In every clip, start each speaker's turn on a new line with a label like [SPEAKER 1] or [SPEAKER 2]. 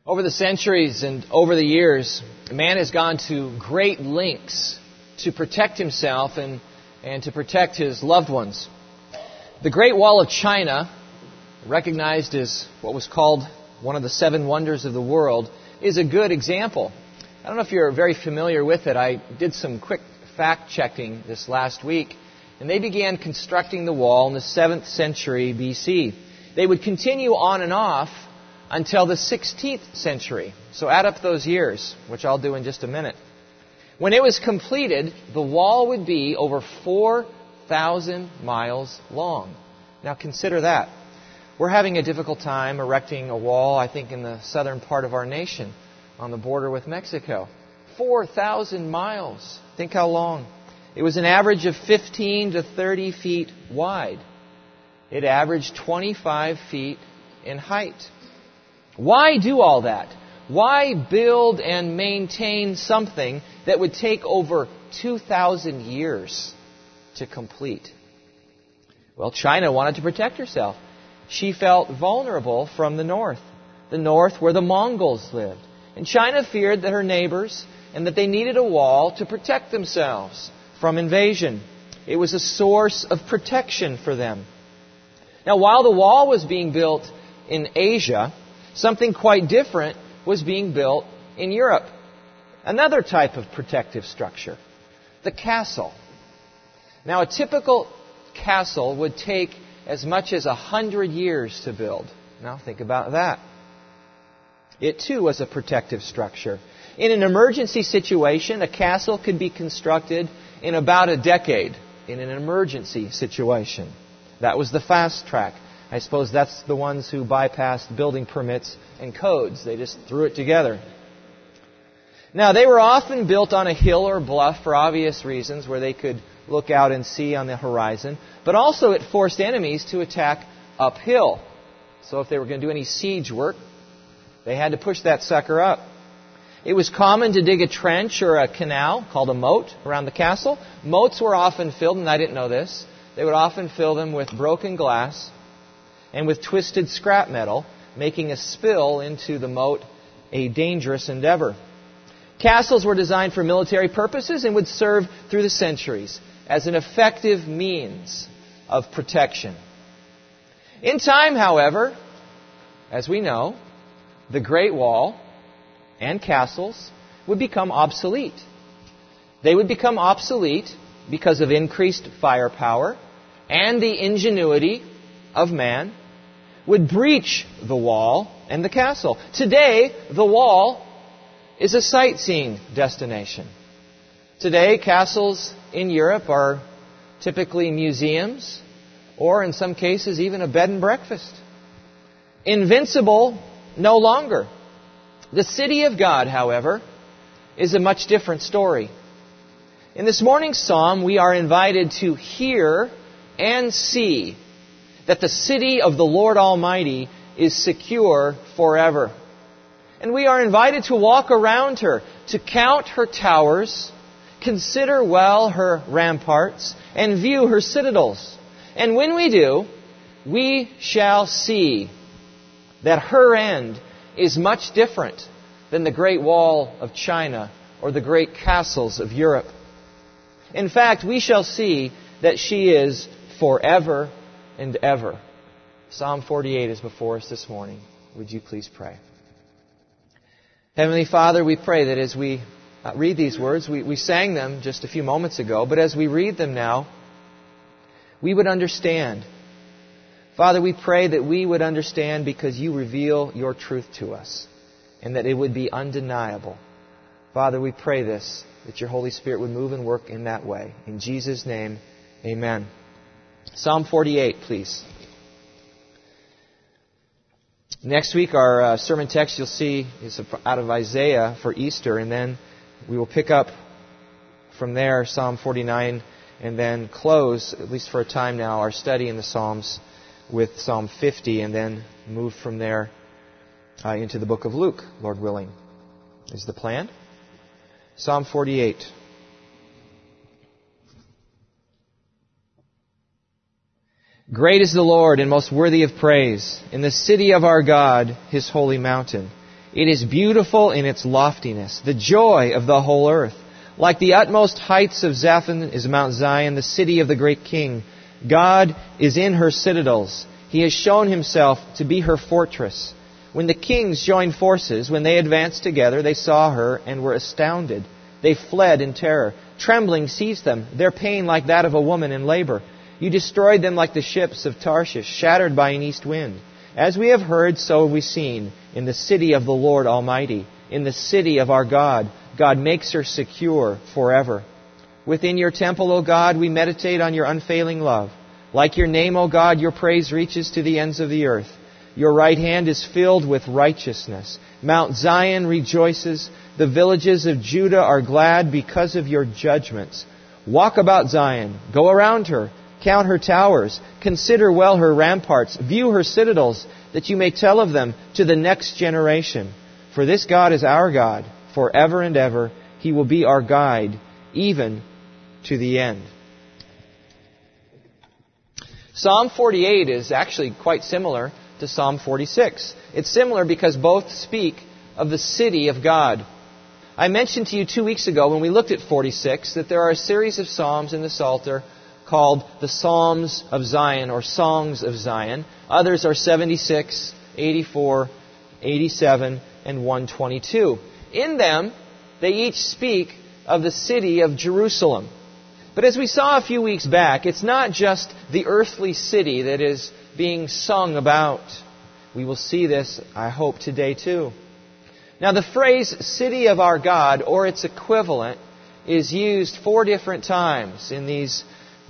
[SPEAKER 1] Over the centuries and over the years, man has gone to great lengths to protect himself and to protect his loved ones. The Great Wall of China, recognized as what was called one of the seven wonders of the world, is a good example. I don't know if you're very familiar with it. I did some quick fact-checking this last week, and they began constructing the wall in the 7th century BC. They would continue on and off until the 16th century. So add up those years, which I'll do in just a minute. When it was completed, the wall would be over 4,000 miles long. Now consider that. We're having a difficult time erecting a wall, I think, in the southern part of our nation, on the border with Mexico. 4,000 miles. Think how long. It was an average of 15 to 30 feet wide. It averaged 25 feet in height. Why do all that? Why build and maintain something that would take over 2,000 years to complete? Well, China wanted to protect herself. She felt vulnerable from the north where the Mongols lived. And China feared that her neighbors and that they needed a wall to protect themselves from invasion. It was a source of protection for them. Now, while the wall was being built in Asia, something quite different was being built in Europe. Another type of protective structure, the castle. Now, a typical castle would take as much as 100 years to build. Now, think about that. It, too, was a protective structure. In an emergency situation, a castle could be constructed in about a decade in an emergency situation. That was the fast track. I suppose that's the ones who bypassed building permits and codes. They just threw it together. Now, they were often built on a hill or bluff for obvious reasons, where they could look out and see on the horizon. But also it forced enemies to attack uphill. So if they were going to do any siege work, they had to push that sucker up. It was common to dig a trench or a canal called a moat around the castle. Moats were often filled, and I didn't know this, they would often fill them with broken glass and with twisted scrap metal, making a spill into the moat a dangerous endeavor. Castles were designed for military purposes and would serve through the centuries as an effective means of protection. In time, however, as we know, the Great Wall and castles would become obsolete. They would become obsolete because of increased firepower and the ingenuity of man would breach the wall and the castle. Today, the wall is a sightseeing destination. Today, castles in Europe are typically museums, or in some cases even a bed and breakfast. Invincible no longer. The city of God, however, is a much different story. In this morning's psalm, we are invited to hear and see that the city of the Lord Almighty is secure forever. And we are invited to walk around her, to count her towers, consider well her ramparts, and view her citadels. And when we do, we shall see that her end is much different than the Great Wall of China or the great castles of Europe. In fact, we shall see that she is forever and ever. Psalm 48 is before us this morning. Would you please pray? Heavenly Father, we pray that as we read these words, we sang them just a few moments ago, but as we read them now, we would understand. Father, we pray that we would understand because you reveal your truth to us, and that it would be undeniable. Father, we pray this, that your Holy Spirit would move and work in that way. In Jesus' name, amen. Psalm 48, please. Next week, our sermon text, you'll see, is out of Isaiah for Easter, and then we will pick up from there, Psalm 49, and then close, at least for a time now, our study in the Psalms with Psalm 50, and then move from there into the book of Luke, Lord willing. Is the plan? Psalm 48. Great is the Lord and most worthy of praise in the city of our God, His holy mountain. It is beautiful in its loftiness, the joy of the whole earth. Like the utmost heights of Zaphon is Mount Zion, the city of the great king. God is in her citadels. He has shown himself to be her fortress. When the kings joined forces, when they advanced together, they saw her and were astounded. They fled in terror. Trembling seized them, their pain like that of a woman in labor. You destroyed them like the ships of Tarshish, shattered by an east wind. As we have heard, so have we seen, in the city of the Lord Almighty, in the city of our God. God makes her secure forever. Within your temple, O God, we meditate on your unfailing love. Like your name, O God, your praise reaches to the ends of the earth. Your right hand is filled with righteousness. Mount Zion rejoices. The villages of Judah are glad because of your judgments. Walk about Zion. Go around her. Count her towers. Consider well her ramparts. View her citadels, that you may tell of them to the next generation. For this God is our God, forever and ever. He will be our guide, even to the end. Psalm 48 is actually quite similar to Psalm 46. It's similar because both speak of the city of God. I mentioned to you 2 weeks ago when we looked at 46 that there are a series of psalms in the Psalter called the Psalms of Zion or Songs of Zion. Others are 76, 84, 87, and 122. In them, they each speak of the city of Jerusalem. But as we saw a few weeks back, it's not just the earthly city that is being sung about. We will see this, I hope, today too. Now, the phrase city of our God, or its equivalent, is used 4 different times in these,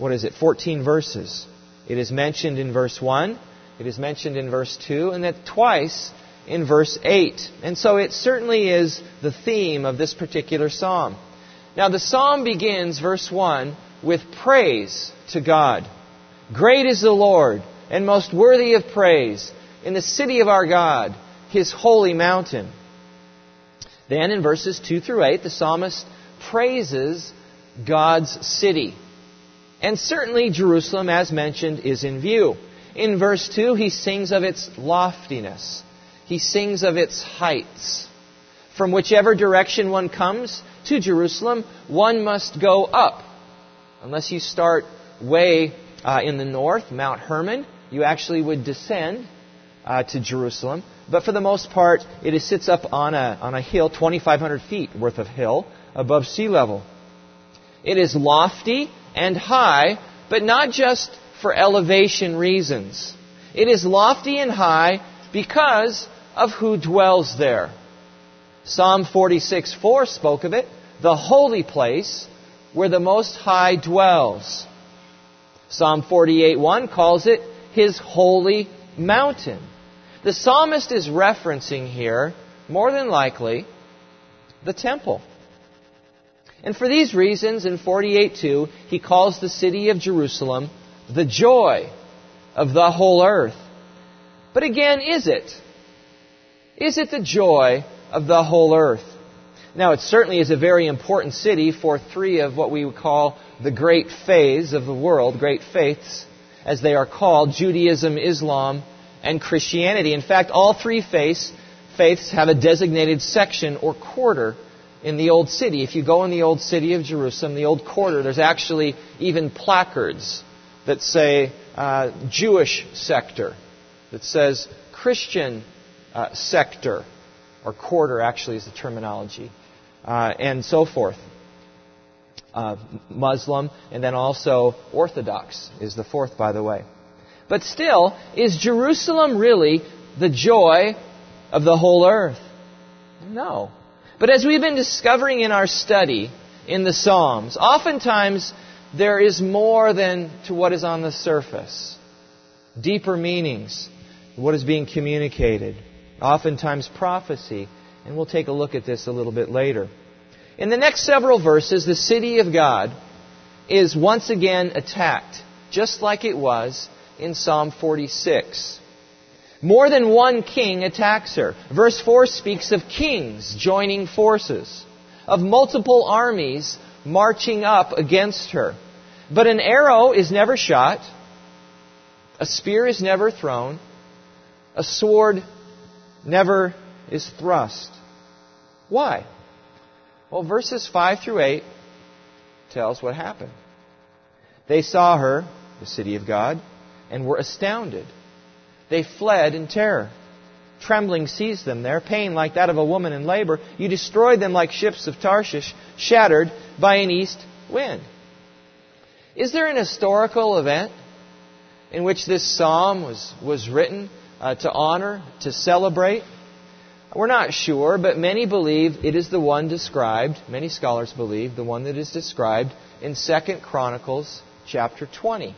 [SPEAKER 1] 14 verses. It is mentioned in verse 1, it is mentioned in verse 2, and then twice in verse 8. And so it certainly is the theme of this particular psalm. Now, the psalm begins, verse 1, with praise to God. Great is the Lord, and most worthy of praise, in the city of our God, His holy mountain. Then in verses 2 through 8, the psalmist praises God's city. And certainly Jerusalem, as mentioned, is in view. In verse 2, he sings of its loftiness. He sings of its heights. From whichever direction one comes to Jerusalem, one must go up. Unless you start way in the north, Mount Hermon, you actually would descend to Jerusalem. But for the most part, it sits up on a hill, 2,500 feet worth of hill, above sea level. It is lofty and high, but not just for elevation reasons. It is lofty and high because of who dwells there. Psalm 46:4 spoke of it, the holy place where the Most High dwells. Psalm 48:1 calls it His holy mountain. The psalmist is referencing here, more than likely, the temple. And for these reasons, in 48:2, he calls the city of Jerusalem the joy of the whole earth. But again, is it? Is it the joy of the whole earth? Now, it certainly is a very important city for 3 of what we would call the great faiths of the world, great faiths, as they are called, Judaism, Islam, and Christianity. In fact, all 3 faiths have a designated section or quarter in the Old City. If you go in the Old City of Jerusalem, the Old Quarter, there's actually even placards that say Jewish sector, that says Christian sector, or quarter actually is the terminology, and so forth. Muslim, and then also Orthodox is the 4th, by the way. But still, is Jerusalem really the joy of the whole earth? No. But as we've been discovering in our study in the Psalms, oftentimes there is more than to what is on the surface. Deeper meanings, what is being communicated. Oftentimes prophecy. And we'll take a look at this a little bit later. In the next several verses, the city of God is once again attacked, just like it was in Psalm 46. More than one king attacks her. Verse 4 speaks of kings joining forces, of multiple armies marching up against her. But an arrow is never shot, a spear is never thrown, a sword never is thrust. Why? Well, verses 5 through 8 tells what happened. They saw her, the city of God, and were astounded. They fled in terror. Trembling seized them there, pain like that of a woman in labor. You destroyed them like ships of Tarshish, shattered by an east wind. Is there an historical event in which this psalm was written to honor, to celebrate? We're not sure, but many believe it is the one described, many scholars believe, the one that is described in 2 Chronicles chapter 20.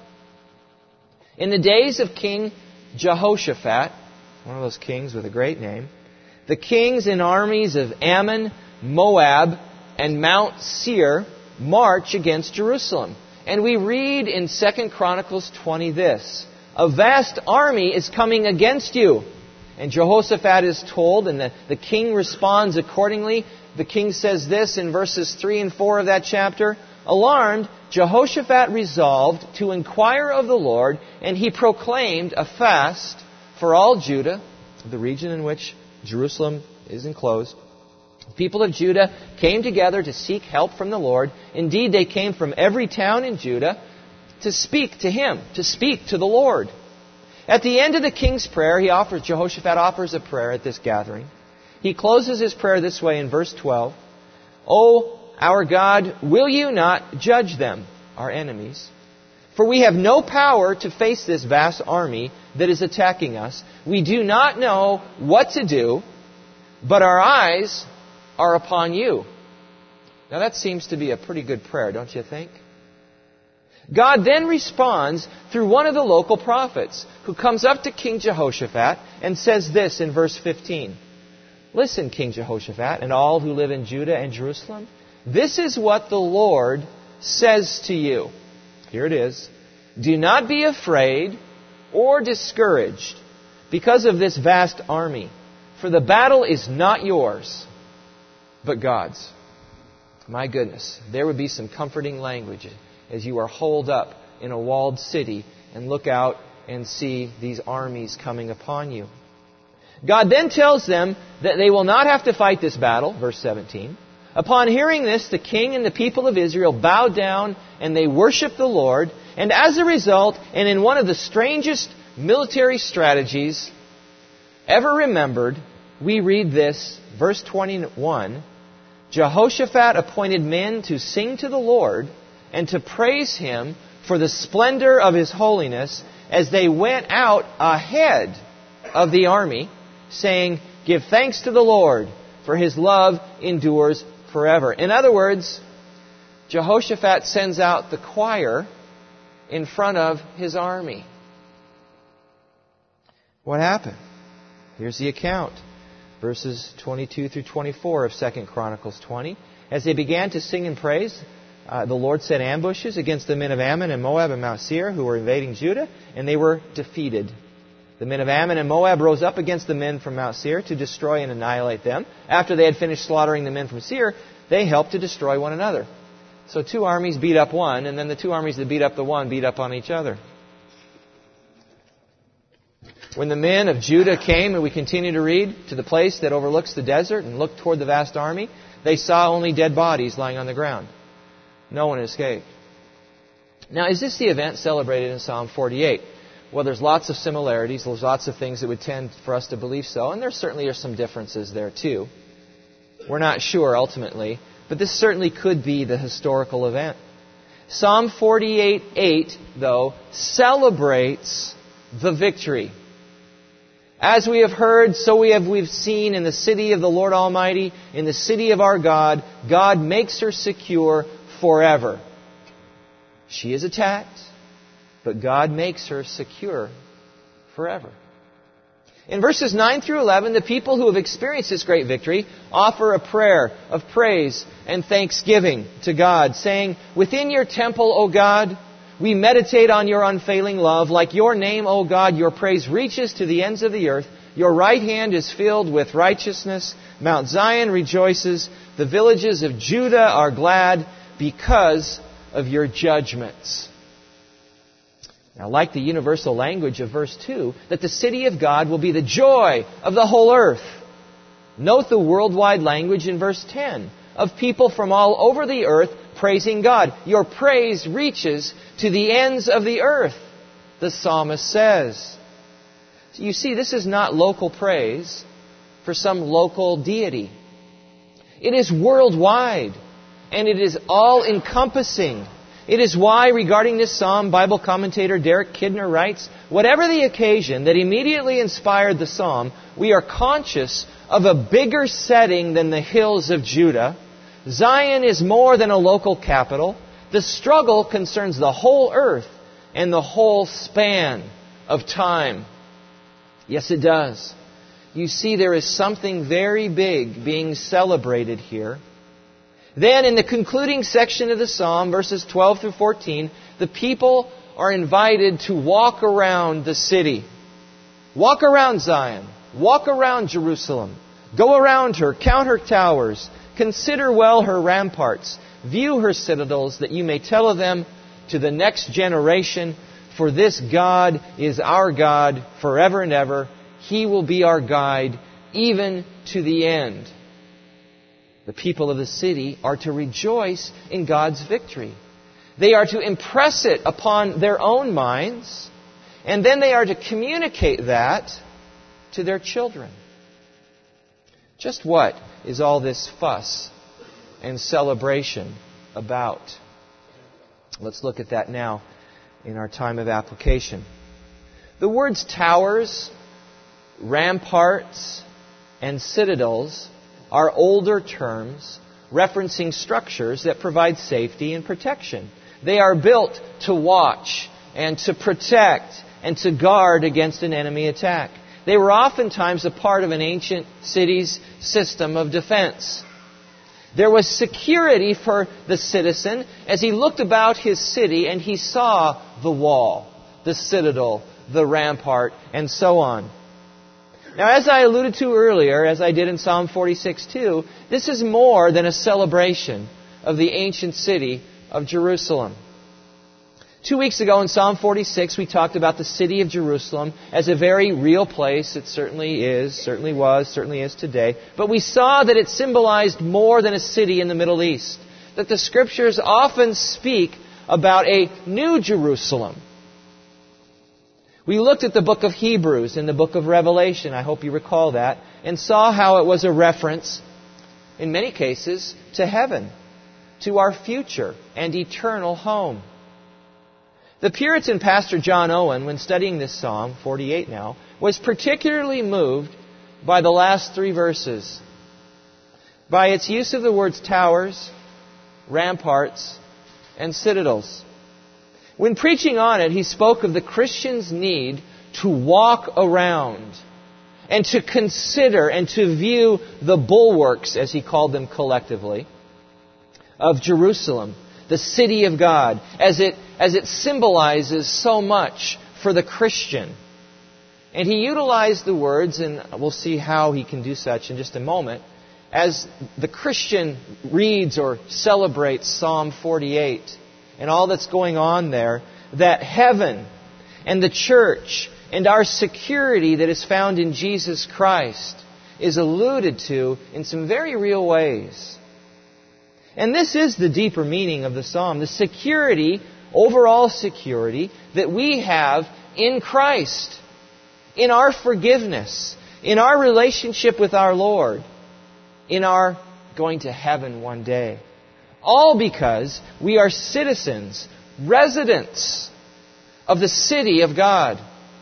[SPEAKER 1] In the days of King Jehoshaphat, one of those kings with a great name, the kings and armies of Ammon, Moab, and Mount Seir march against Jerusalem. And we read in 2 Chronicles 20 this: a vast army is coming against you. And Jehoshaphat is told, and the king responds accordingly. The king says this in verses 3 and 4 of that chapter: alarmed, Jehoshaphat resolved to inquire of the Lord, and he proclaimed a fast for all Judah, the region in which Jerusalem is enclosed. The people of Judah came together to seek help from the Lord. Indeed, they came from every town in Judah to speak to Him, to speak to the Lord. At the end of the king's prayer, Jehoshaphat offers a prayer at this gathering. He closes his prayer this way in verse 12. O our God, will you not judge them, our enemies? For we have no power to face this vast army that is attacking us. We do not know what to do, but our eyes are upon you. Now that seems to be a pretty good prayer, don't you think? God then responds through one of the local prophets, who comes up to King Jehoshaphat and says this in verse 15. Listen, King Jehoshaphat, and all who live in Judah and Jerusalem. This is what the Lord says to you. Here it is. Do not be afraid or discouraged because of this vast army, for the battle is not yours, but God's. My goodness, there would be some comforting language as you are holed up in a walled city and look out and see these armies coming upon you. God then tells them that they will not have to fight this battle, verse 17. Upon hearing this, the king and the people of Israel bowed down and they worshiped the Lord. And as a result, and in one of the strangest military strategies ever remembered, we read this, verse 21, Jehoshaphat appointed men to sing to the Lord and to praise Him for the splendor of His holiness as they went out ahead of the army, saying, give thanks to the Lord, for His love endures forever. In other words, Jehoshaphat sends out the choir in front of his army. What happened? Here's the account. Verses 22 through 24 of 2 Chronicles 20. As they began to sing and praise, the Lord set ambushes against the men of Ammon and Moab and Mount Seir who were invading Judah, and they were defeated. The men of Ammon and Moab rose up against the men from Mount Seir to destroy and annihilate them. After they had finished slaughtering the men from Seir, they helped to destroy one another. So two armies beat up one, and then the two armies that beat up the one beat up on each other. When the men of Judah came, and we continue to read, to the place that overlooks the desert and looked toward the vast army, they saw only dead bodies lying on the ground. No one escaped. Now, is this the event celebrated in Psalm 48? Well, there's lots of similarities. There's lots of things that would tend for us to believe so. And there certainly are some differences there, too. We're not sure, ultimately. But this certainly could be the historical event. Psalm 48:8, though, celebrates the victory. As we have heard, so we've seen in the city of the Lord Almighty, in the city of our God, God makes her secure forever. She is attacked, but God makes her secure forever. In verses 9 through 11, the people who have experienced this great victory offer a prayer of praise and thanksgiving to God, saying, within your temple, O God, we meditate on your unfailing love. Like your name, O God, your praise reaches to the ends of the earth. Your right hand is filled with righteousness. Mount Zion rejoices. The villages of Judah are glad because of your judgments. Now, like the universal language of verse 2, that the city of God will be the joy of the whole earth. Note the worldwide language in verse 10 of people from all over the earth praising God. Your praise reaches to the ends of the earth, the psalmist says. So you see, this is not local praise for some local deity. It is worldwide, and it is all-encompassing. It is why, regarding this psalm, Bible commentator Derek Kidner writes, whatever the occasion that immediately inspired the psalm, we are conscious of a bigger setting than the hills of Judah. Zion is more than a local capital. The struggle concerns the whole earth and the whole span of time. Yes, it does. You see, there is something very big being celebrated here. Then, in the concluding section of the psalm, verses 12 through 14, the people are invited to walk around the city. Walk around Zion. Walk around Jerusalem. Go around her. Count her towers. Consider well her ramparts. View her citadels, that you may tell of them to the next generation. For this God is our God forever and ever. He will be our guide even to the end. The people of the city are to rejoice in God's victory. They are to impress it upon their own minds, and then they are to communicate that to their children. Just what is all this fuss and celebration about? Let's look at that now in our time of application. The words towers, ramparts, and citadels are older terms referencing structures that provide safety and protection. They are built to watch and to protect and to guard against an enemy attack. They were oftentimes a part of an ancient city's system of defense. There was security for the citizen as he looked about his city and he saw the wall, the citadel, the rampart, and so on. Now, as I alluded to earlier, as I did in Psalm 46 too, this is more than a celebration of the ancient city of Jerusalem. 2 weeks ago in Psalm 46, we talked about the city of Jerusalem as a very real place. It certainly is, certainly was, certainly is today. But we saw that it symbolized more than a city in the Middle East. That the Scriptures often speak about a new Jerusalem. We looked at the book of Hebrews and the book of Revelation, I hope you recall that, and saw how it was a reference, in many cases, to heaven, to our future and eternal home. The Puritan pastor John Owen, when studying this Psalm, 48 now, was particularly moved by the last 3 verses, by its use of the words towers, ramparts, and citadels. When preaching on it, he spoke of the Christian's need to walk around and to consider and to view the bulwarks, as he called them collectively, of Jerusalem, the city of God, as it symbolizes so much for the Christian. And he utilized the words, and we'll see how he can do such in just a moment, as the Christian reads or celebrates Psalm 48 and all that's going on there, that heaven and the church and our security that is found in Jesus Christ is alluded to in some very real ways. And this is the deeper meaning of the psalm, the security, overall security, that we have in Christ, in our forgiveness, in our relationship with our Lord, in our going to heaven one day. All because we are citizens, residents of the city of God.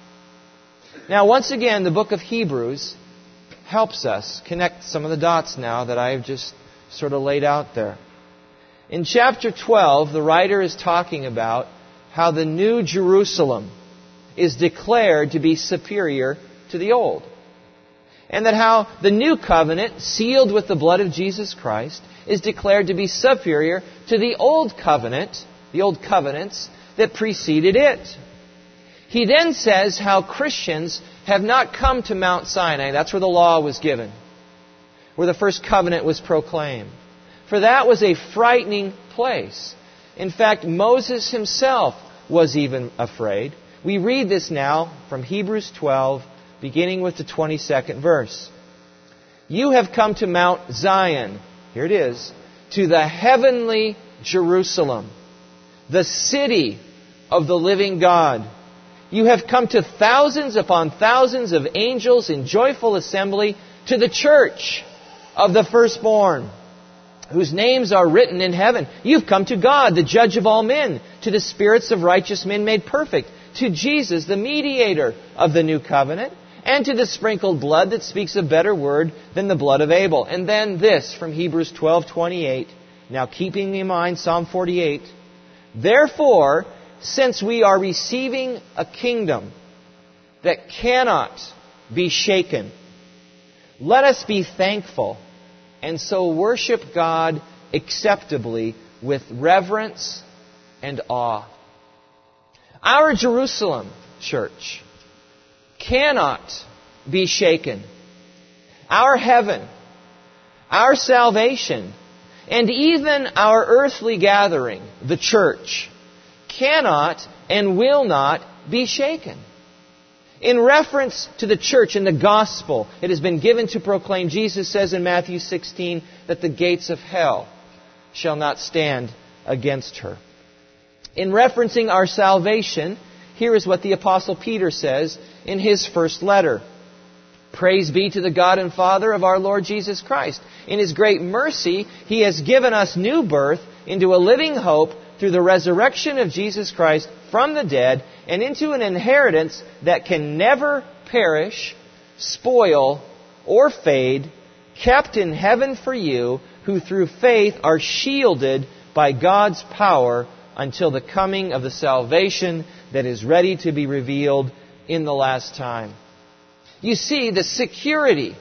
[SPEAKER 1] Now, once again, the book of Hebrews helps us connect some of the dots now that I've just sort of laid out there. In chapter 12, the writer is talking about how the new Jerusalem is declared to be superior to the old. And that how the new covenant, sealed with the blood of Jesus Christ, is declared to be superior to the old covenant, the old covenants that preceded it. He then says how Christians have not come to Mount Sinai. That's where the law was given, where the first covenant was proclaimed. For that was a frightening place. In fact, Moses himself was even afraid. We read this now from Hebrews 12, beginning with the 22nd verse. you have come to Mount Zion. Here it is. To the heavenly Jerusalem, the city of the living God. You have come to thousands upon thousands of angels in joyful assembly, to the church of the firstborn, whose names are written in heaven. You've come to God, the judge of all men, to the spirits of righteous men made perfect, to Jesus, the mediator of the new covenant, and to the sprinkled blood that speaks a better word than the blood of Abel. And then this from Hebrews 12:28. Now keeping in mind Psalm 48. Therefore, since we are receiving a kingdom that cannot be shaken, let us be thankful and so worship God acceptably with reverence and awe. Our Jerusalem church cannot be shaken. Our heaven, our salvation, and even our earthly gathering, the church, cannot and will not be shaken. In reference to the church and the gospel it has been given to proclaim, Jesus says in Matthew 16 that the gates of hell shall not stand against her. In referencing our salvation, here is what the Apostle Peter says in his first letter. Praise be to the God and Father of our Lord Jesus Christ. In His great mercy, He has given us new birth into a living hope through the resurrection of Jesus Christ from the dead, and into an inheritance that can never perish, spoil, or fade, kept in heaven for you, who through faith are shielded by God's power until the coming of the salvation that is ready to be revealed in the last time. You see, the security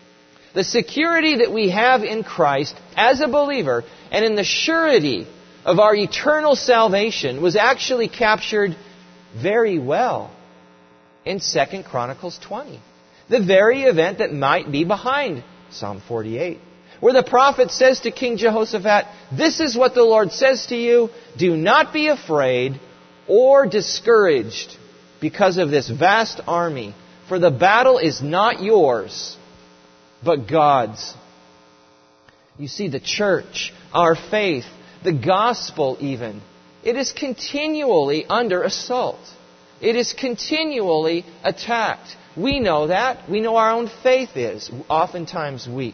[SPEAKER 1] that we have in Christ as a believer and in the surety of our eternal salvation was actually captured very well in 2 Chronicles 20. The very event that might be behind Psalm 48. Where the prophet says to King Jehoshaphat, "This is what the Lord says to you, do not be afraid or discouraged because of this vast army, for the battle is not yours, but God's." You see, the church, our faith, the gospel even, it is continually under assault. It is continually attacked. We know that. We know our own faith is oftentimes weak.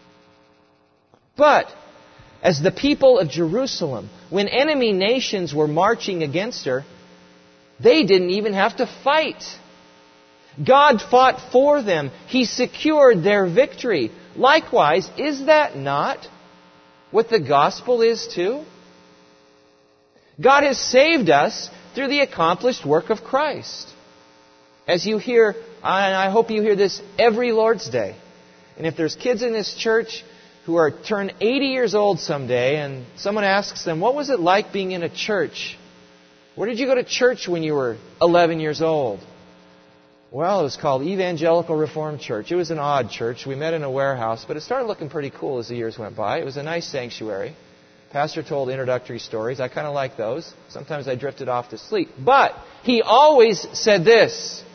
[SPEAKER 1] But, as the people of Jerusalem, when enemy nations were marching against her, they didn't even have to fight. God fought for them. He secured their victory. Likewise, is that not what the gospel is too? God has saved us through the accomplished work of Christ. As you hear, and I hope you hear this every Lord's Day, and if there's kids in this church who are turn 80 years old someday, and someone asks them, what was it like being in a church? Where did you go to church when you were 11 years old? Well, it was called Evangelical Reformed Church. It was an odd church. We met in a warehouse, but it started looking pretty cool as the years went by. It was a nice sanctuary. Pastor told introductory stories. I kind of like those. Sometimes I drifted off to sleep. But he always said this.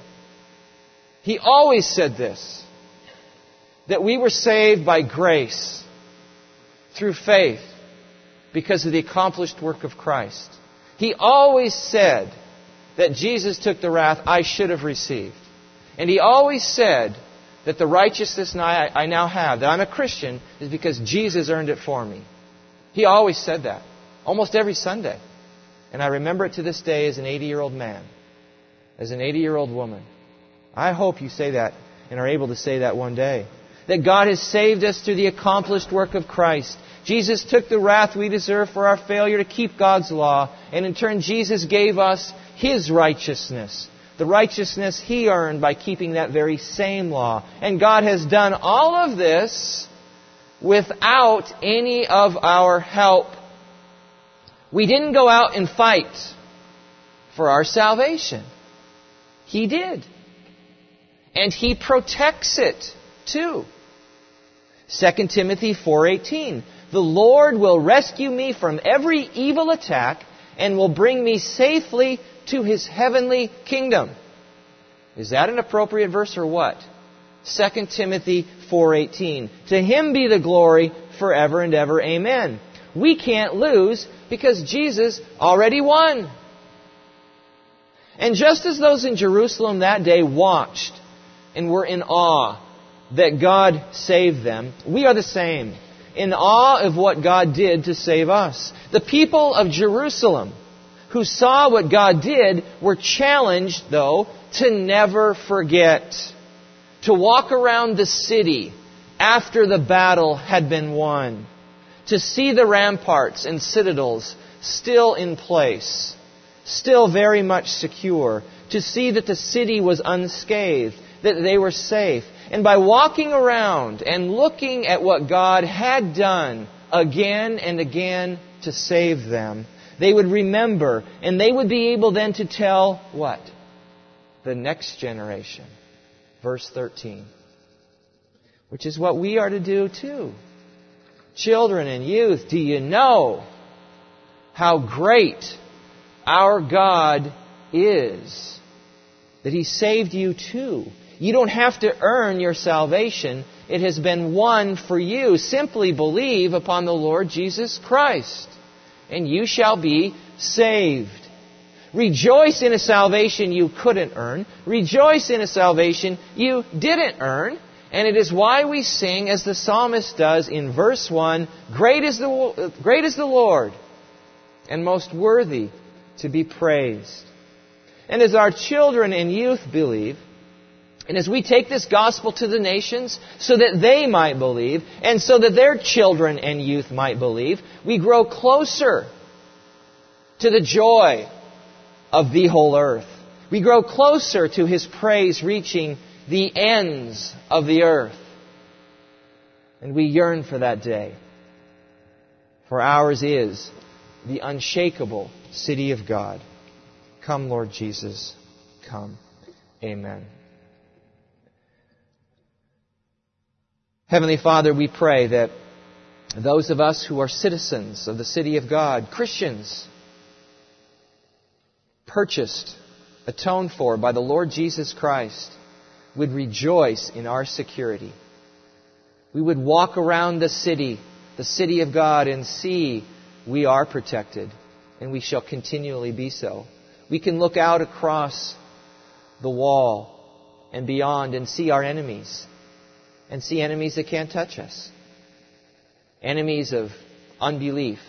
[SPEAKER 1] He always said this. That we were saved by grace through faith because of the accomplished work of Christ. He always said that Jesus took the wrath I should have received. And he always said that the righteousness I now have, that I'm a Christian, is because Jesus earned it for me. He always said that. Almost every Sunday. And I remember it to this day as an 80-year-old man. As an 80-year-old woman. I hope you say that and are able to say that one day. That God has saved us through the accomplished work of Christ. Jesus took the wrath we deserve for our failure to keep God's law. And in turn, Jesus gave us His righteousness. The righteousness He earned by keeping that very same law. And God has done all of this without any of our help. We didn't go out and fight for our salvation. He did. And He protects it too. 2 Timothy 4:18. The Lord will rescue me from every evil attack and will bring me safely to His heavenly kingdom. Is that an appropriate verse or what? 2 Timothy 4:18. To Him be the glory forever and ever. Amen. We can't lose because Jesus already won. And just as those in Jerusalem that day watched and were in awe that God saved them, we are the same, in awe of what God did to save us. The people of Jerusalem who saw what God did were challenged, though, to never forget, to walk around the city after the battle had been won, to see the ramparts and citadels still in place, still very much secure, to see that the city was unscathed, that they were safe. And by walking around and looking at what God had done again and again to save them, they would remember, and they would be able then to tell what? The next generation. Verse 13. Which is what we are to do too. Children and youth, do you know how great our God is? That He saved you too. You don't have to earn your salvation. It has been won for you. Simply believe upon the Lord Jesus Christ, and you shall be saved. Rejoice in a salvation you couldn't earn. Rejoice in a salvation you didn't earn. And it is why we sing, as the psalmist does in verse 1, Great is the Lord, and most worthy to be praised. And as our children and youth believe, and as we take this gospel to the nations so that they might believe, and so that their children and youth might believe, we grow closer to the joy of the whole earth. We grow closer to His praise reaching the ends of the earth. And we yearn for that day. For ours is the unshakable city of God. Come, Lord Jesus, come. Amen. Heavenly Father, we pray that those of us who are citizens of the city of God, Christians, purchased, atoned for by the Lord Jesus Christ, would rejoice in our security. We would walk around the city of God, and see we are protected, and we shall continually be so. We can look out across the wall and beyond and see our enemies, and see enemies that can't touch us. Enemies of unbelief.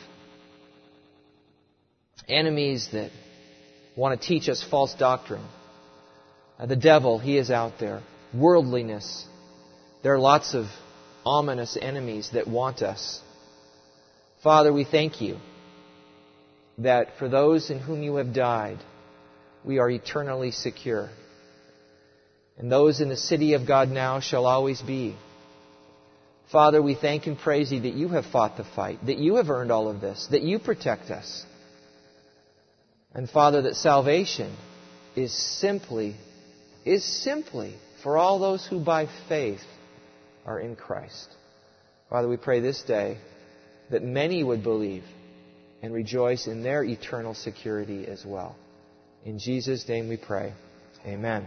[SPEAKER 1] Enemies that want to teach us false doctrine. The devil, he is out there. Worldliness. There are lots of ominous enemies that want us. Father, we thank You that for those in whom You have died, we are eternally secure. And those in the city of God now shall always be. Father, we thank and praise You that You have fought the fight, that You have earned all of this, that You protect us. And Father, that salvation is simply for all those who by faith are in Christ. Father, we pray this day that many would believe and rejoice in their eternal security as well. In Jesus' name we pray. Amen.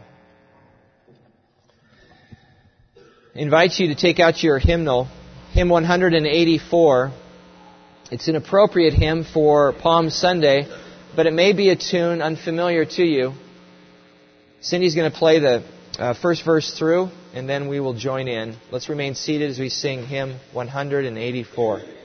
[SPEAKER 1] I invite you to take out your hymnal, hymn 184. It's an appropriate hymn for Palm Sunday, but it may be a tune unfamiliar to you. Cindy's going to play the first verse through, and then we will join in. Let's remain seated as we sing hymn 184.